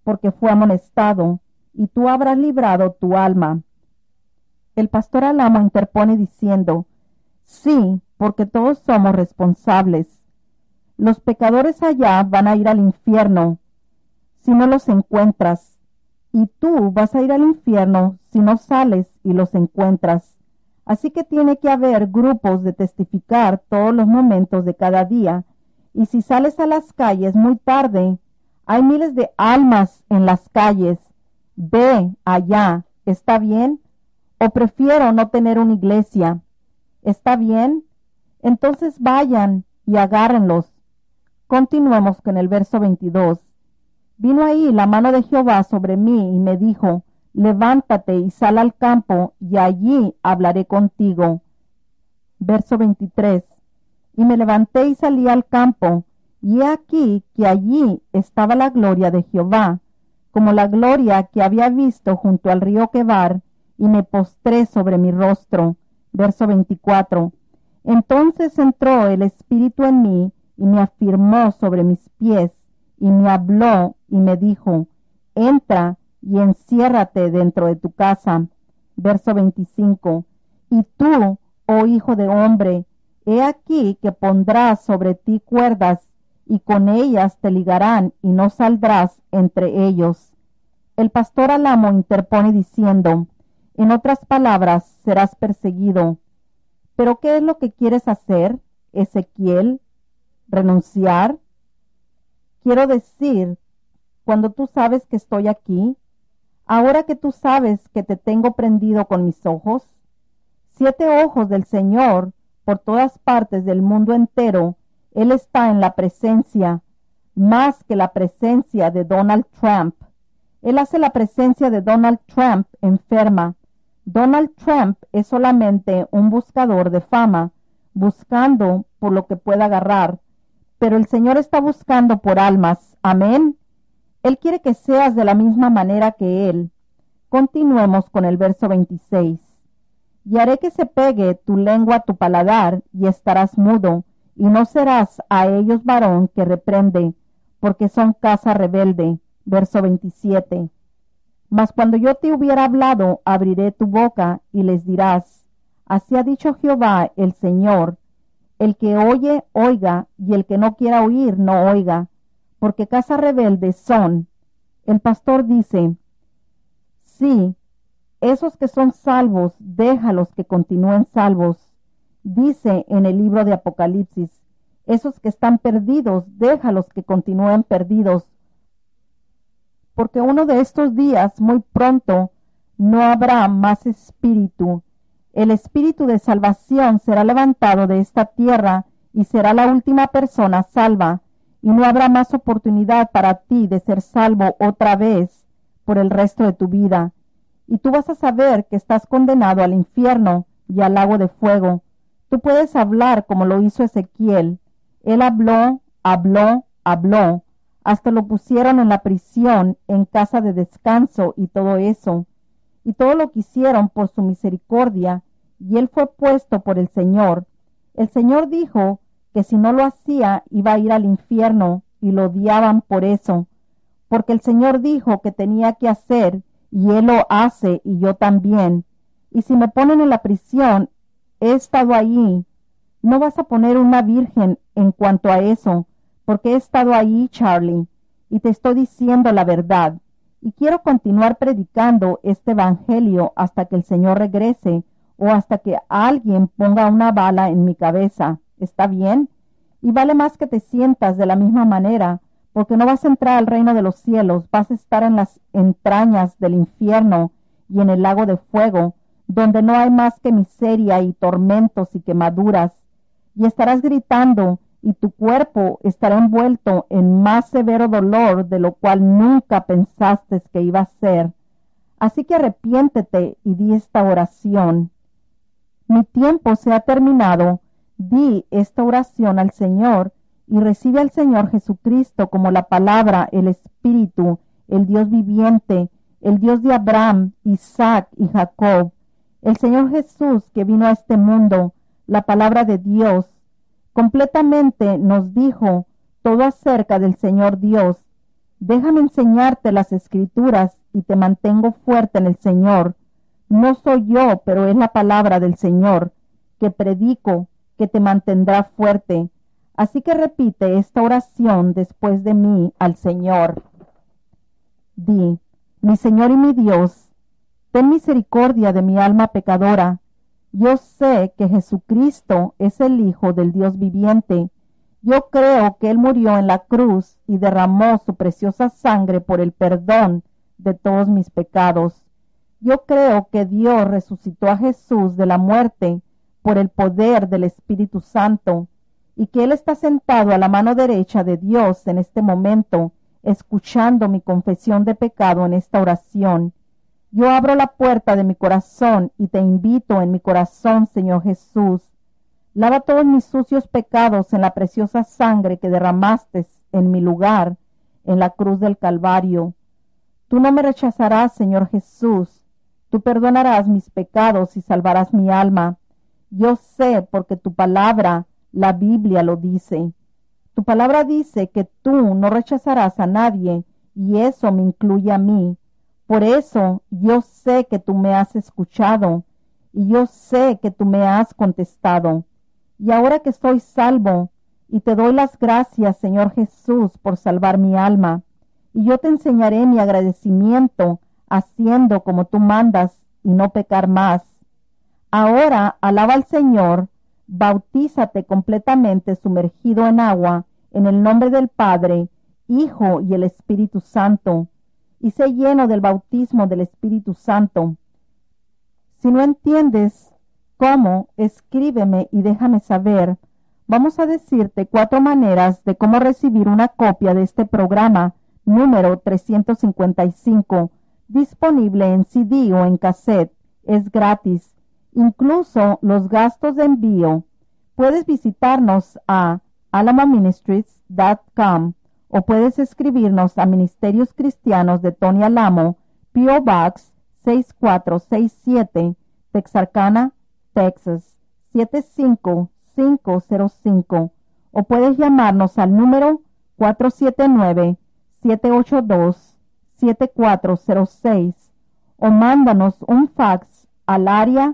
Speaker 1: porque fue amonestado, y tú habrás librado tu alma. El pastor Alamo interpone diciendo, sí, porque todos somos responsables. Los pecadores allá van a ir al infierno si no los encuentras, y tú vas a ir al infierno si no sales y los encuentras. Así que tiene que haber grupos de testificar todos los momentos de cada día, y si sales a las calles muy tarde, hay miles de almas en las calles. Ve allá, ¿está bien? ¿O prefiero no tener una iglesia? ¿Está bien? Entonces vayan y agárrenlos. Continuemos con el verso 22. Vino ahí la mano de Jehová sobre mí y me dijo, levántate y sal al campo, y allí hablaré contigo. Verso 23. Y me levanté y salí al campo, y he aquí que allí estaba la gloria de Jehová, como la gloria que había visto junto al río Quebar, y me postré sobre mi rostro. Verso 24. Entonces entró el Espíritu en mí, y me afirmó sobre mis pies, y me habló, y me dijo, entra y enciérrate dentro de tu casa. Verso 25. Y tú, oh hijo de hombre, he aquí que pondrás sobre ti cuerdas, y con ellas te ligarán, y no saldrás entre ellos. El pastor Alamo interpone diciendo, en otras palabras, serás perseguido. ¿Pero qué es lo que quieres hacer, Ezequiel? ¿Renunciar? Quiero decir, cuando tú sabes que estoy aquí, ahora que tú sabes que te tengo prendido con mis ojos, 7 ojos del Señor por todas partes del mundo entero, Él está en la presencia, más que la presencia de Donald Trump. Él hace la presencia de Donald Trump enferma. Donald Trump es solamente un buscador de fama, buscando por lo que pueda agarrar, pero el Señor está buscando por almas. Amén. Él quiere que seas de la misma manera que Él. Continuemos con el verso 26. Y haré que se pegue tu lengua a tu paladar, y estarás mudo, y no serás a ellos varón que reprende, porque son casa rebelde. Verso 27. Mas cuando yo te hubiera hablado, abriré tu boca, y les dirás, así ha dicho Jehová el Señor, el que oye, oiga, y el que no quiera oír, no oiga, porque casa rebelde son. El pastor dice, sí, esos que son salvos, déjalos que continúen salvos. Dice en el libro de Apocalipsis, esos que están perdidos, déjalos que continúen perdidos. Porque uno de estos días, muy pronto, no habrá más espíritu. El espíritu de salvación será levantado de esta tierra y será la última persona salva, y no habrá más oportunidad para ti de ser salvo otra vez por el resto de tu vida. Y tú vas a saber que estás condenado al infierno y al lago de fuego. Tú puedes hablar como lo hizo Ezequiel. Él habló, hasta lo pusieron en la prisión, en casa de descanso y todo eso. Y todo lo que hicieron por su misericordia, y él fue puesto por el Señor. El Señor dijo que si no lo hacía iba a ir al infierno, y lo odiaban por eso, porque el Señor dijo que tenía que hacer, y él lo hace, y yo también. Y si me ponen en la prisión, he estado allí. No vas a poner una virgen en cuanto a eso, porque he estado allí, Charlie, y te estoy diciendo la verdad. Y quiero continuar predicando este evangelio hasta que el Señor regrese, o hasta que alguien ponga una bala en mi cabeza. ¿Está bien? Y vale más que te sientas de la misma manera, porque no vas a entrar al reino de los cielos, vas a estar en las entrañas del infierno y en el lago de fuego, donde no hay más que miseria y tormentos y quemaduras. Y estarás gritando, y tu cuerpo estará envuelto en más severo dolor de lo cual nunca pensaste que iba a ser. Así que arrepiéntete y di esta oración. Mi tiempo se ha terminado. Di esta oración al Señor y recibe al Señor Jesucristo como la palabra, el Espíritu, el Dios viviente, el Dios de Abraham, Isaac y Jacob, el Señor Jesús que vino a este mundo, la palabra de Dios. Completamente nos dijo todo acerca del Señor Dios, Déjame enseñarte las Escrituras y te mantengo fuerte en el Señor. No soy yo, pero es la palabra del Señor, que predico, que te mantendrá fuerte. Así que repite esta oración después de mí al Señor. Di: mi Señor y mi Dios, ten misericordia de mi alma pecadora. Yo sé que Jesucristo es el Hijo del Dios viviente. Yo creo que Él murió en la cruz y derramó su preciosa sangre por el perdón de todos mis pecados. Yo creo que Dios resucitó a Jesús de la muerte por el poder del Espíritu Santo y que Él está sentado a la mano derecha de Dios en este momento, escuchando mi confesión de pecado en esta oración. Yo abro la puerta de mi corazón y te invito en mi corazón, Señor Jesús. Lava todos mis sucios pecados en la preciosa sangre que derramaste en mi lugar en la cruz del Calvario. Tú no me rechazarás, Señor Jesús. Tú perdonarás mis pecados y salvarás mi alma. Yo sé porque tu palabra, la Biblia, lo dice. Tu palabra dice que tú no rechazarás a nadie y eso me incluye a mí. Por eso yo sé que tú me has escuchado y yo sé que tú me has contestado. Y ahora que estoy salvo, y te doy las gracias, Señor Jesús, por salvar mi alma, y yo te enseñaré mi agradecimiento haciendo como tú mandas y no pecar más. Ahora alaba al Señor, bautízate completamente sumergido en agua, en el nombre del Padre, Hijo y el Espíritu Santo, y sé lleno del bautismo del Espíritu Santo. Si no entiendes cómo, escríbeme y déjame saber. Vamos a decirte 4 maneras de cómo recibir una copia de este programa número 355, disponible en CD o en cassette. Es gratis, incluso los gastos de envío. Puedes visitarnos a alamoministries.com o puedes escribirnos a Ministerios Cristianos de Tony Alamo, P.O. Box 6467, Texarkana, Texas 75505, o puedes llamarnos al número 479-782-7406 o mándanos un fax al área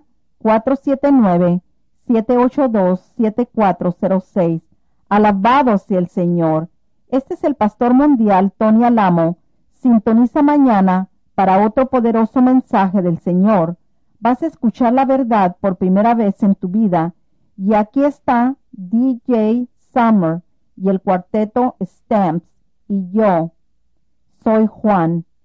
Speaker 1: 479-782-7406. Alabado sea el Señor. Este es el Pastor Mundial Tony Alamo. Sintoniza mañana para otro poderoso mensaje del Señor. Vas a escuchar la verdad por primera vez en tu vida. Y aquí está DJ Summer y el cuarteto Stamps y yo soy Juan.